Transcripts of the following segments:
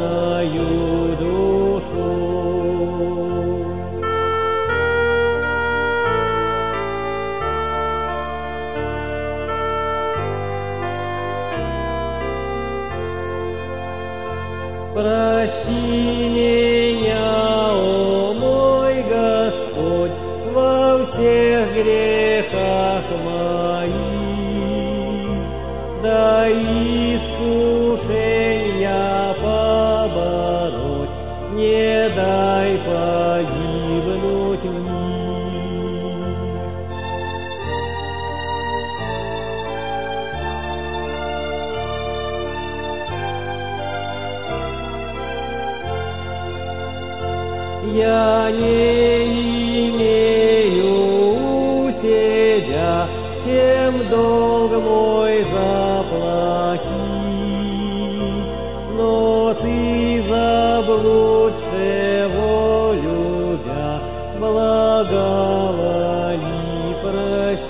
мою душу. Прости меня, о мой Господь, во всех грехах моих, да искушения побороть, не дай погибнуть мне. Я не имею у себя, тем долг мой заплатить, но Ты, заблудшего любя, благоволи простить.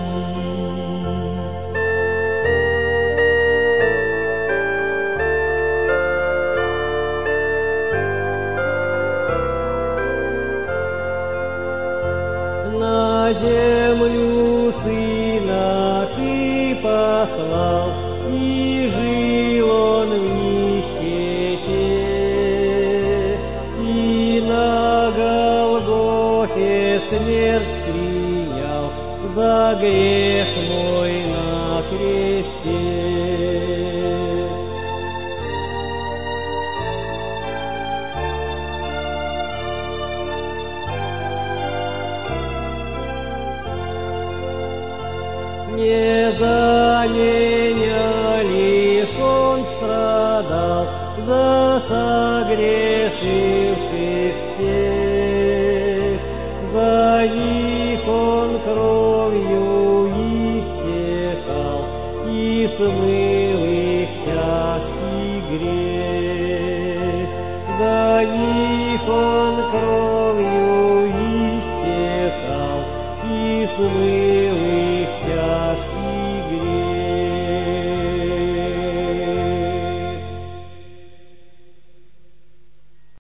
На землю Сына Ты послал, и жил Он в нищете, и на Голгофе смерть принял за грех мой на кресте. Не за меня лишь Он страдал, за согрешивших всех, за них Он кровью истекал и смыл их тяжкий грех. За них Он кровью истекал и смыл